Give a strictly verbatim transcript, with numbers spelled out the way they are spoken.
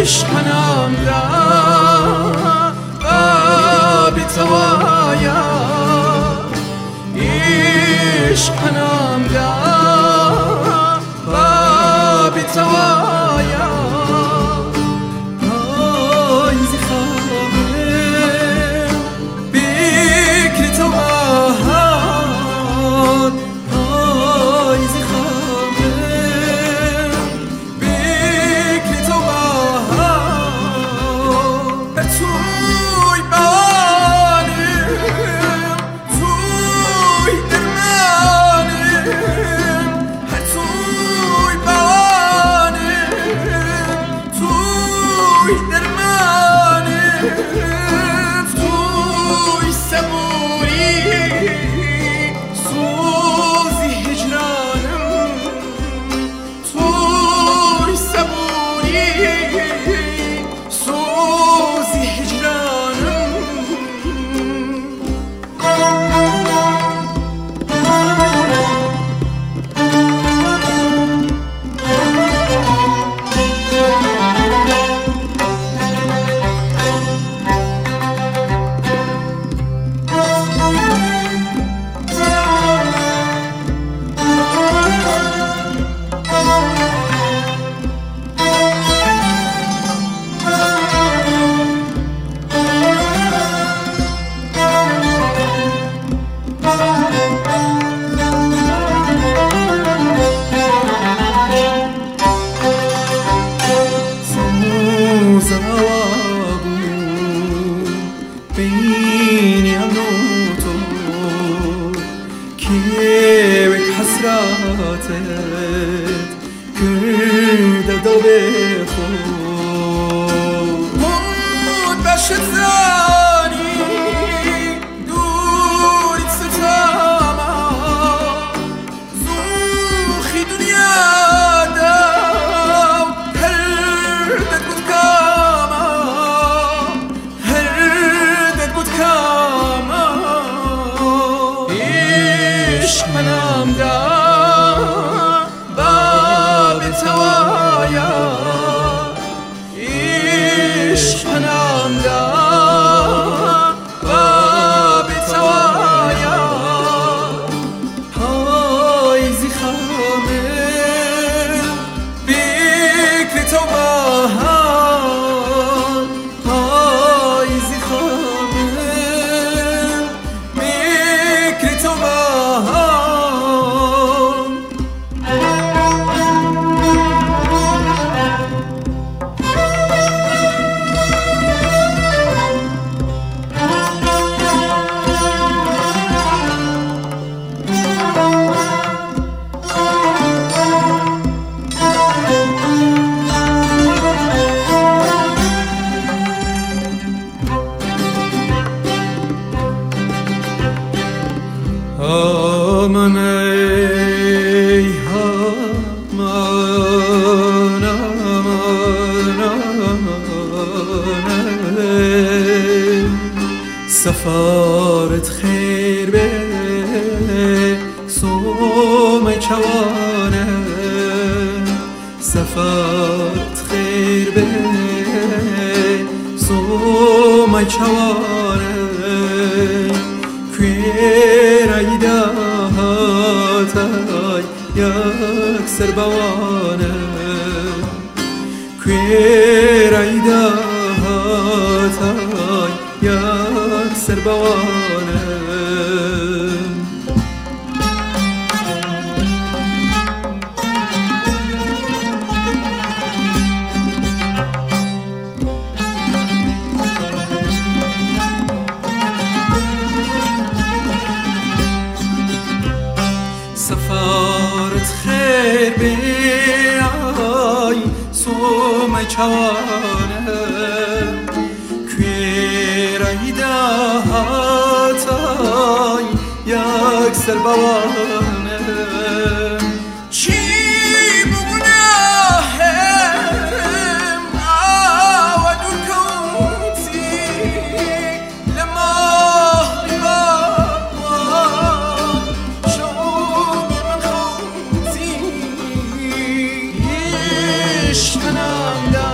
عشقنام دا بابی توایا عشقنام دا بابی توایا های زخامه بکر تواهان های زخامه بکر تواهان توی بانم توی درمانم توی بانم توی درمانم توی صبوری سوزی هجرانم توی صبوری سوزی هجرانم بيني أموتو كيوك حسراتت كرد دوبخو مود بشت زاني دوري ستاما زوخي دنيا داو هردت بتكاما هردت بتكاما عشقنام دا باب توایا عشقنام دا باب توایا های زخامه بکر توبهان های زخامه بکر توبهان آمان ای آمان آمان آمان ای سفارت خیر به سوم چوانه سفارت خیر به سوم چوانه کویرایدا هاتای یک سربوانه کویرایدا هاتای یک سربوانه سفارت خیر بیای سوم چوانه کویرایدا هاتای یک سربوانه چی بگناهم آودو کوتی لما لیوان شومی من خوتی عشقنام دا